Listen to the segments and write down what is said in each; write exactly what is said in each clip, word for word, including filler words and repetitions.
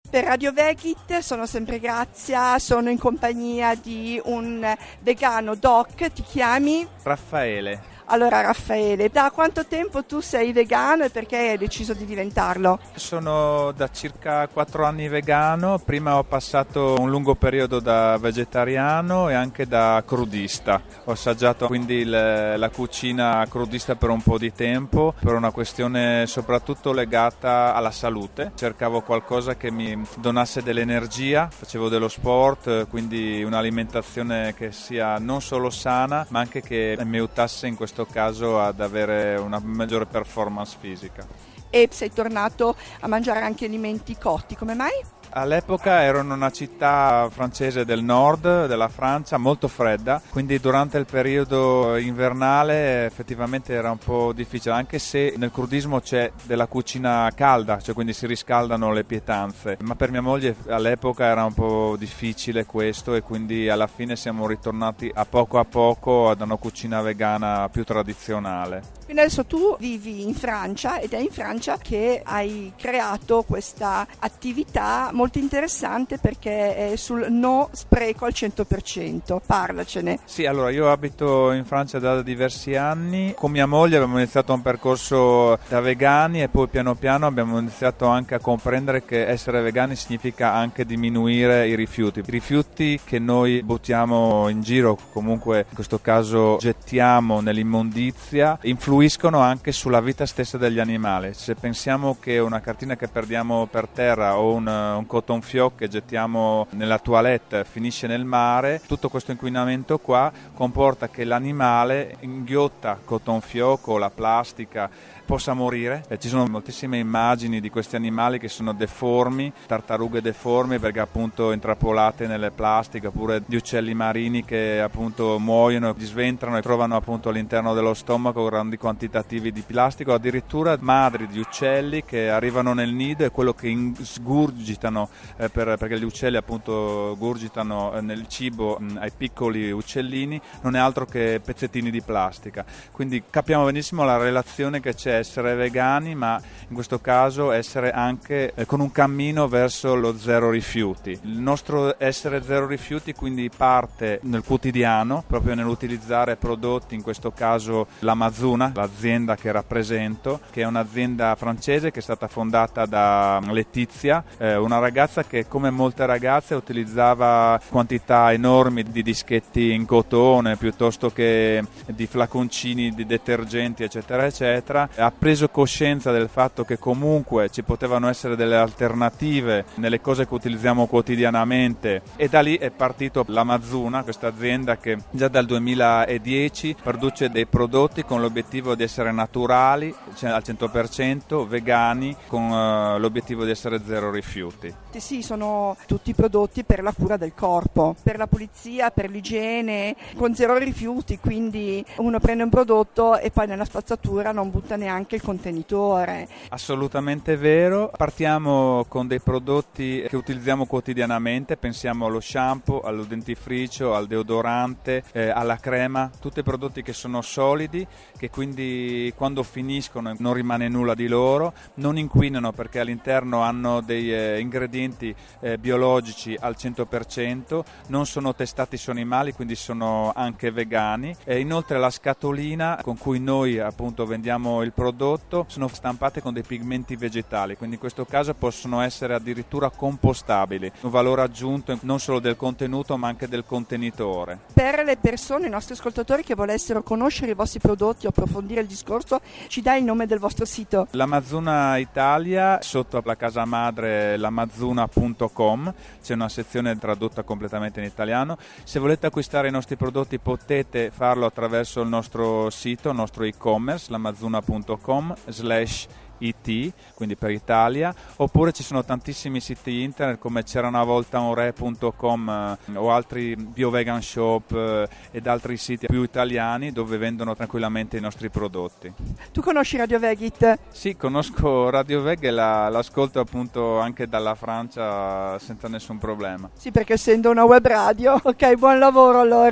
Per Radio Vegit sono sempre Grazia, sono in compagnia di un vegano doc, ti chiami? Raffaele. Allora Raffaele, da quanto tempo tu sei vegano e perché hai deciso di diventarlo? Sono da circa quattro anni vegano, prima ho passato un lungo periodo da vegetariano e anche da crudista. Ho assaggiato quindi le, la cucina crudista per un po' di tempo, per una questione soprattutto legata alla salute. Cercavo qualcosa che mi donasse dell'energia, facevo dello sport, quindi un'alimentazione che sia non solo sana ma anche che mi aiutasse in questo caso ad avere una maggiore performance fisica. E sei tornato a mangiare anche alimenti cotti, come mai? All'epoca ero in una città francese del nord della Francia, molto fredda, quindi durante il periodo invernale effettivamente era un po' difficile, anche se nel crudismo c'è della cucina calda, cioè quindi si riscaldano le pietanze, ma per mia moglie all'epoca era un po' difficile questo e quindi alla fine siamo ritornati a poco a poco ad una cucina vegana più tradizionale. Quindi adesso tu vivi in Francia ed è in Francia che hai creato questa attività molto interessante perché è sul no spreco al cento per cento. Parlacene. Sì, allora io abito in Francia da diversi anni. Con mia moglie abbiamo iniziato un percorso da vegani e poi piano piano abbiamo iniziato anche a comprendere che essere vegani significa anche diminuire i rifiuti. I rifiuti che noi buttiamo in giro, comunque in questo caso gettiamo nell'immondizia, influiscono anche sulla vita stessa degli animali. Se pensiamo che una cartina che perdiamo per terra o un, un cotton fioc che gettiamo nella toilette finisce nel mare, tutto questo inquinamento qua comporta che l'animale inghiotta cotton fioc o la plastica, possa morire. E ci sono moltissime immagini di questi animali che sono deformi, tartarughe deformi perché appunto intrappolate nelle plastiche, oppure di uccelli marini che appunto muoiono, si sventrano e trovano appunto all'interno dello stomaco grandi quantitativi di plastico, addirittura madri di uccelli che arrivano nel nido e quello che sgurgitano eh, per, perché gli uccelli appunto gurgitano eh, nel cibo mh, ai piccoli uccellini non è altro che pezzettini di plastica. Quindi capiamo benissimo la relazione che c'è essere vegani, ma in questo caso essere anche eh, con un cammino verso lo zero rifiuti. Il nostro essere zero rifiuti quindi parte nel quotidiano, proprio nell'utilizzare prodotti, in questo caso la Mazuna, l'azienda che rappresento, che è un'azienda francese che è stata fondata da Letizia, eh, una ragazza che come molte ragazze utilizzava quantità enormi di dischetti in cotone piuttosto che di flaconcini di detergenti eccetera eccetera. Ha preso coscienza del fatto che comunque ci potevano essere delle alternative nelle cose che utilizziamo quotidianamente e da lì è partito la Mazuna, questa azienda che già dal duemiladieci produce dei prodotti con l'obiettivo di essere naturali, cioè al cento per cento, vegani, con uh, l'obiettivo di essere zero rifiuti. Sì, sono tutti prodotti per la cura del corpo, per la pulizia, per l'igiene, con zero rifiuti, quindi uno prende un prodotto e poi nella spazzatura non butta neanche il contenitore. Assolutamente vero, partiamo con dei prodotti che utilizziamo quotidianamente, pensiamo allo shampoo, al dentifricio, al deodorante, eh, alla crema, tutti prodotti che sono solidi, che quindi quando finiscono non rimane nulla di loro, non inquinano perché all'interno hanno dei eh, ingredienti eh, biologici al cento per cento, non sono testati su animali, quindi sono anche vegani, e inoltre la scatolina con cui noi appunto vendiamo il prodotto sono stampate con dei pigmenti vegetali, quindi in questo caso possono essere addirittura compostabili, un valore aggiunto non solo del contenuto ma anche del contenitore. Per le persone, i nostri ascoltatori che volessero conoscere i vostri prodotti o approfondire il discorso, ci dai il nome del vostro sito? La Mazuna Italia, sotto la casa madre lamazuna punto com, c'è una sezione tradotta completamente in italiano. Se volete acquistare i nostri prodotti potete farlo attraverso il nostro sito, il nostro e-commerce, lamazuna punto com slash it, quindi per Italia, oppure ci sono tantissimi siti internet come c'era una volta un re punto com eh, o altri BioVegan Shop eh, ed altri siti più italiani dove vendono tranquillamente i nostri prodotti. Tu conosci Radio Vegit? Sì, conosco Radio Veg e la, l'ascolto appunto anche dalla Francia senza nessun problema. Sì, perché essendo una web radio, ok, buon lavoro allora.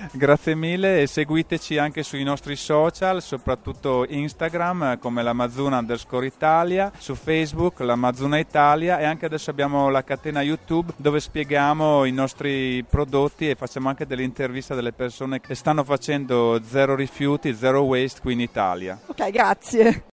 Grazie mille e seguiteci anche sui nostri social, soprattutto Instagram come l'Amazzuna underscore Italia, su Facebook l'Amazzuna Italia e anche adesso abbiamo la catena YouTube dove spieghiamo i nostri prodotti e facciamo anche delle interviste delle persone che stanno facendo zero rifiuti, zero waste qui in Italia. Ok, grazie.